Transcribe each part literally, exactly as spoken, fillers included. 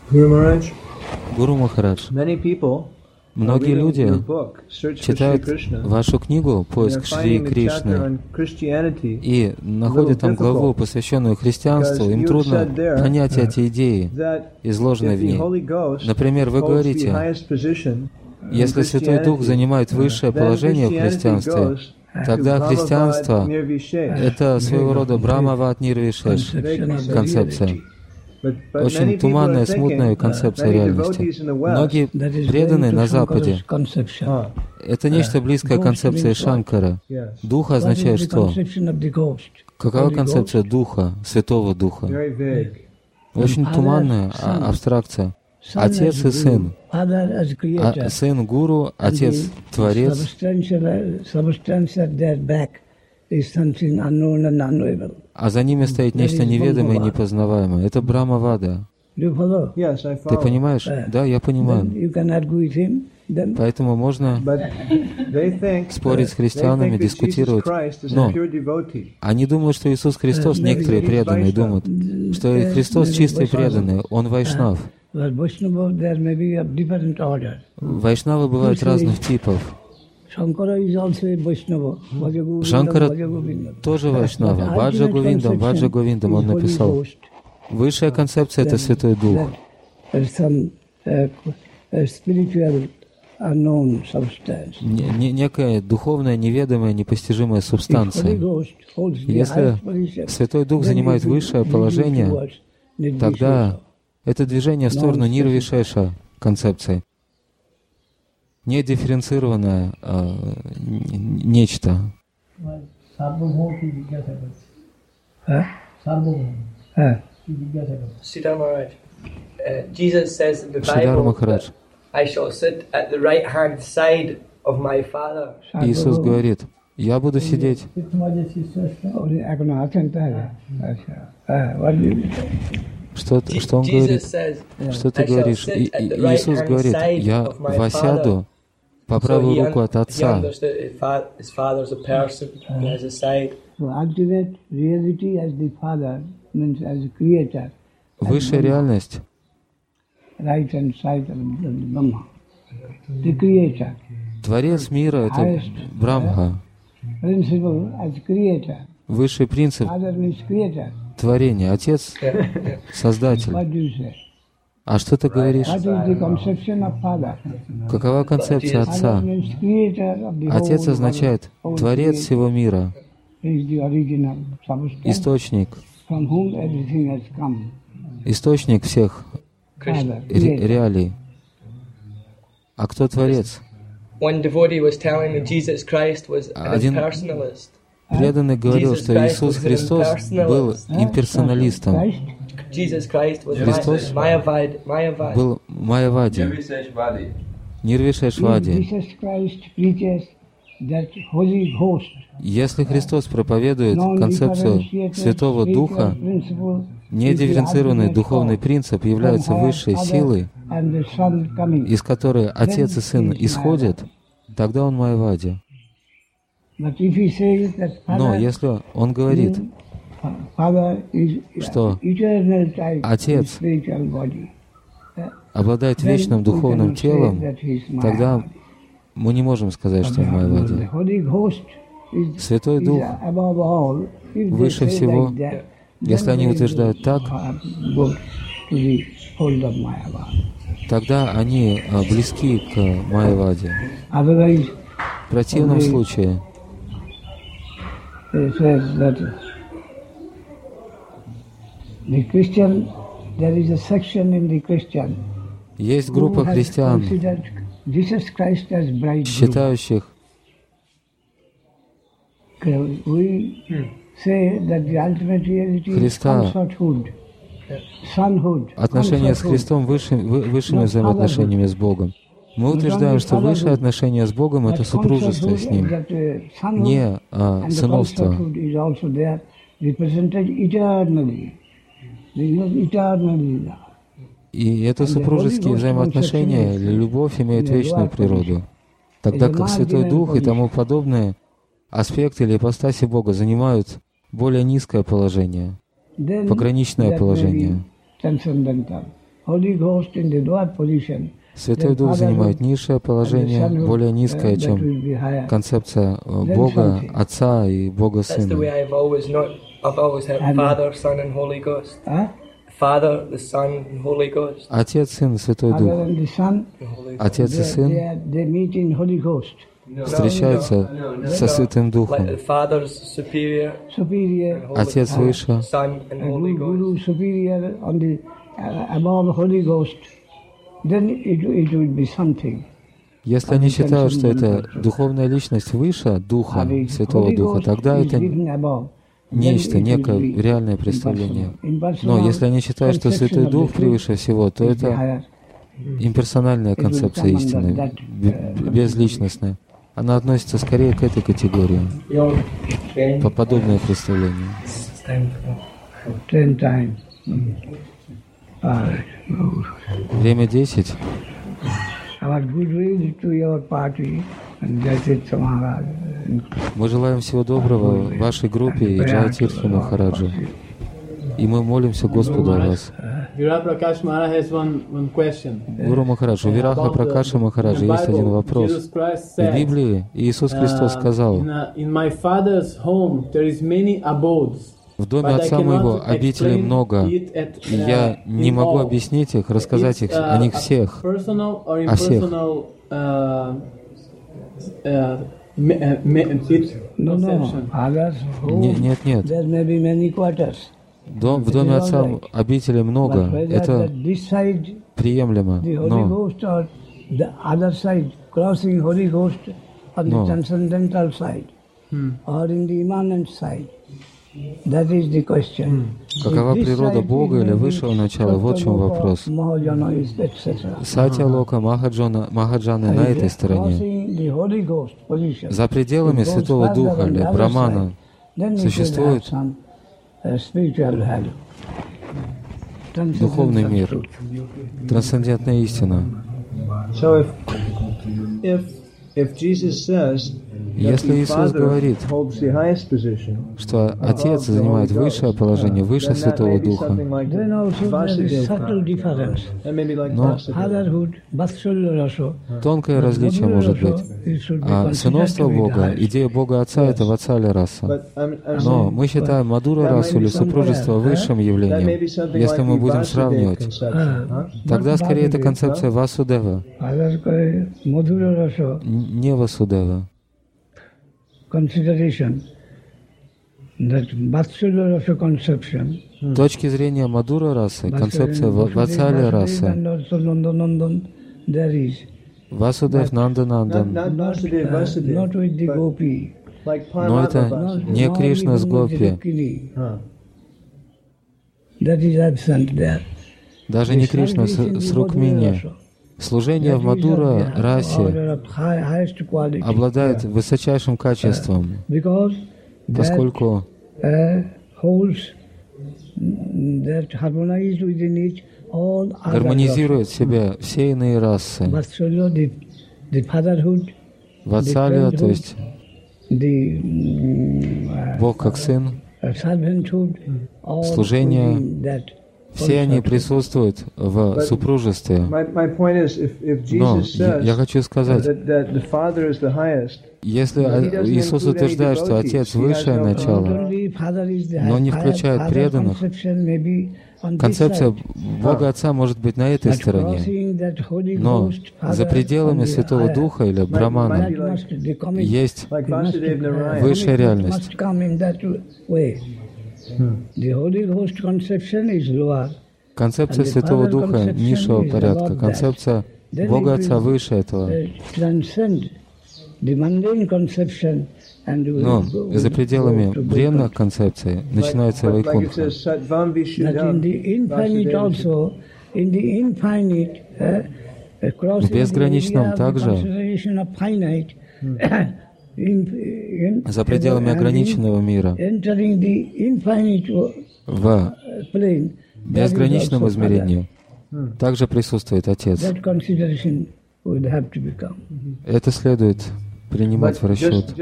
Гуру Махарадж, многие люди читают вашу книгу «Поиск Шри Кришны» и находят там главу, посвященную христианству. Им трудно понять эти идеи, изложенные в ней. Например, вы говорите, если Святой Дух занимает высшее положение в христианстве, тогда христианство — это своего рода Брахмавад Нирвишеш концепция. Очень туманная, смутная концепция реальности. Многие преданные на Западе — это нечто близкое к концепции Шанкара. Духа означает что? Какова концепция Духа, Святого Духа? Очень туманная абстракция. Отец и сын. А сын — гуру, отец — творец. А за ними стоит нечто неведомое и непознаваемое. Это Брахмавада. Ты понимаешь? Да, я понимаю. Поэтому можно спорить с христианами, дискутировать. Но они думают, что Иисус Христос, некоторые преданные думают, что Христос чистый преданный, Он вайшнав. Вайшнавы бывают разных типов. Шанкара тоже вайшнава. Баджа Говиндам, Баджа Говиндам он написал. Высшая концепция — это Святой Дух. Некая духовная, неведомая, непостижимая субстанция. Если Святой Дух занимает высшее положение, тогда это движение в сторону нирвишеша концепции. Недифференцированное а, нечто. Шридар Махарадж, Иисус говорит, я буду сидеть. Что, что он говорит? Что ты говоришь? И, и, Иисус говорит, я восяду по правую руку от Отца. Высшая реальность — Творец мира — это Брахма. Высший принцип — творение. Отец — Создатель. А что ты говоришь? Какова концепция Отца? Отец означает Творец всего мира, Источник, Источник всех ре- реалий. А кто Творец? Один преданный говорил, что Иисус Христос был имперсоналистом. Христос был Майявади, Нирвишешвади. Если Христос проповедует концепцию Святого Духа, недифференцированный духовный принцип является высшей силой, из которой Отец и Сын исходят, тогда он Майявади. Но если он говорит, что Отец обладает вечным духовным телом, тогда мы не можем сказать, что он Майявади. Святой Дух выше всего. Если они утверждают так, тогда они близки к Майявади. В противном случае есть группа христиан, считающих, Христа, отношения с Христом высшими, высшими взаимоотношениями с Богом. Мы утверждаем, что высшее отношение с Богом — это супружество с Ним, не а, сыновство. И это супружеские взаимоотношения или любовь имеют вечную природу. Тогда как Святой Дух и тому подобные аспекты или ипостаси Бога занимают более низкое положение, пограничное положение. Святой Дух занимает низшее положение, более низкое, чем концепция Бога Отца и Бога Сына. Отец, Сын, Святой Дух. Отец и Сын встречаются со Святым Духом. Отец выше. Если они считают, что это духовная личность выше Духа, Святого Духа, тогда это нечто, некое реальное представление. Но если они считают, что Святой Дух превыше всего, то это имперсональная концепция истины, безличностная. Она относится скорее к этой категории, по подобное представление. Время десять. Мы желаем всего доброго вашей группе и Джая Тиртха Махараджу. И мы молимся Господу о вас. Гуру Махарадж, у Вираха Пракаша Махараджа есть один вопрос. В Библии Иисус Христос сказал: в доме Отца моего обителей много, и я не могу объяснить их, рассказать их, о них всех, о всех. Нет, нет, нет. Дом, в доме Отца обителей много, это приемлемо, но, но какова природа Бога или высшего начала? Вот в чем вопрос. Сатья Лока, Махаджана, Махаджаны на этой стороне. За пределами Святого Духа или Брамана существует духовный мир, трансцендентная истина. Если Иисус говорит, что Отец занимает высшее положение, выше Святого Духа, но тонкое различие может быть. А сыновство Бога, идея Бога Отца — это Ватсаля раса. Но мы считаем Мадура расу или супружество высшим явлением. Если мы будем сравнивать, тогда скорее это концепция Васудева, не Васудева. С точки зрения Мадура расы, концепция Ватсаля расы, Васудев Нанда Нандан, но это не Кришна с Гопи, даже не Кришна с, с Рукмини. Служение в Мадура расе обладает высочайшим качеством, поскольку гармонизирует в себе все иные расы. Ватсалия, то есть Бог как Сын, служение, все они присутствуют в супружестве. Но я, я хочу сказать, если Иисус утверждает, что Отец — высшее начало, но не включает преданных, концепция Бога Отца может быть на этой стороне. Но за пределами Святого Духа или Брамана есть высшая реальность. Концепция Святого Духа низшего порядка, концепция Бога Отца выше этого. Но за пределами бренных концепций начинается Вайкунтха. В безграничном также, за пределами ограниченного мира, в безграничном измерении также присутствует Отец. Это следует принимать в расчет.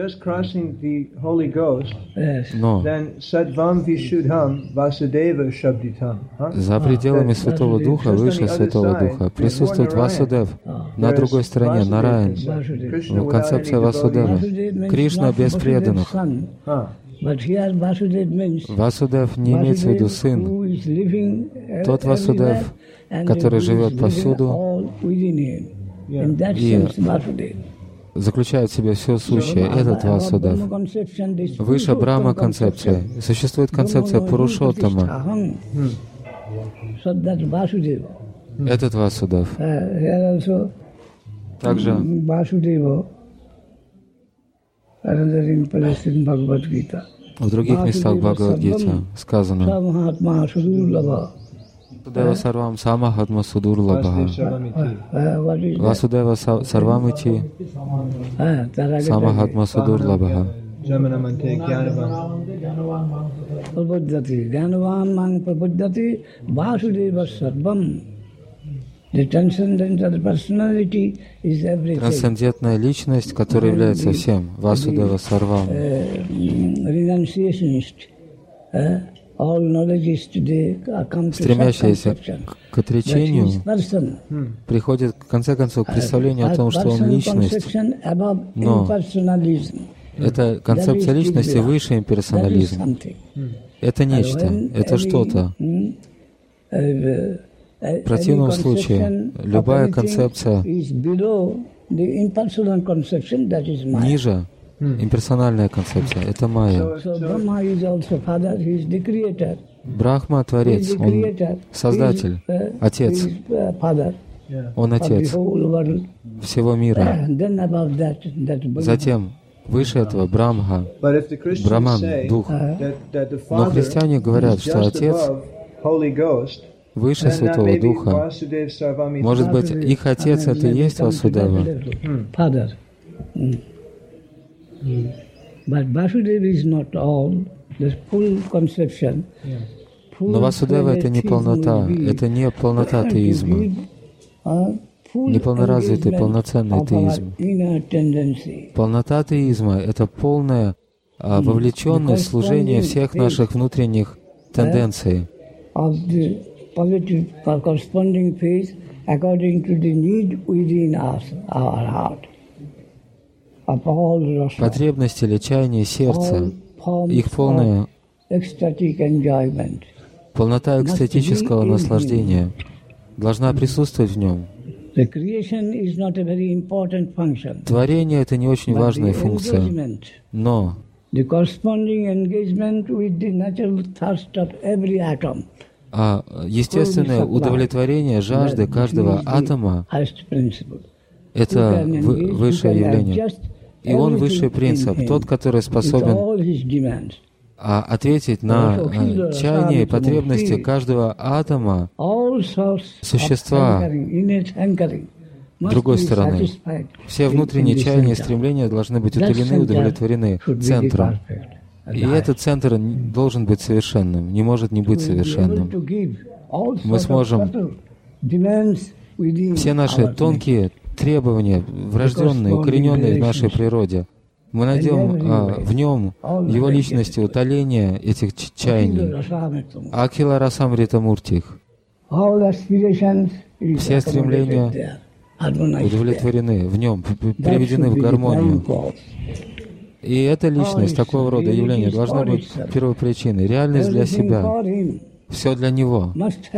Но за пределами Святого Духа, выше Святого Духа, присутствует Васудев. На другой стороне Нараян. Концепция Васудева. Кришна без преданных. Васудев не имеется в виду сын. Тот Васудев, который живет повсюду и заключает в себе все сущее, этот Васудев. Выше Брахма концепция. Существует концепция Пурушоттама. Этот Васудев. Также в других местах Бхагавад-гиты сказано Васудева сарвам самахатма судурлабха. Васудева сарвамити самахатма судурлабха. Трансцендентная личность, которая является всем, Васудева Сарвам. Стремящийся к отречению приходит, в конце концов, к представлению о том, что он личность, но эта концепция личности выше имперсонализма. Это нечто, это что-то. В противном случае, любая концепция ниже, имперсональная концепция, это майя. Брахма — Творец, Он Создатель, Отец. Он Отец всего мира. Затем, выше этого Брахма, Браман, Дух. Но христиане говорят, что Отец выше Святого Духа. Может быть, их Отец — это и есть Васудева. Но Васудева — это не полнота, это не полнота теизма, не полноразвитый, полноценный теизм. Полнота теизма — это полное а, вовлеченность в служение всех наших внутренних тенденций. Потребности или чаяния сердца, их полная полнота экстатического наслаждения должна присутствовать в нем. Творение — это не очень важная функция, но а естественное удовлетворение жажды каждого атома — это высшее явление. И он высший принцип, тот, который способен а, ответить на а, чаяния и потребности каждого атома существа. С другой стороны, все внутренние чаяния и стремления должны быть утолены, удовлетворены центром. И этот центр должен быть совершенным, не может не быть совершенным. Мы сможем все наши тонкие требования, врожденные, укорененные в нашей природе, мы найдем а, в нем, в его личности, утоление этих чаяний. Акила Расамрита Муртих. Все стремления удовлетворены в нем, приведены в гармонию. И эта личность, такого рода явление, должна быть первопричиной. Реальность для себя. Все для него.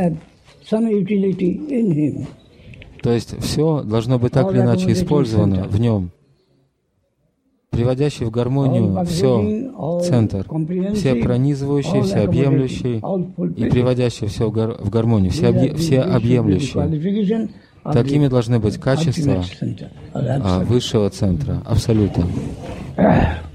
То есть все должно быть так или иначе использовано в нем, приводящий в гармонию все центр, все пронизывающий, все объемлющий и приводящий все в, гар в гармонию, все, объ все объемлющие. Такими должны быть качества а, высшего центра, абсолютно.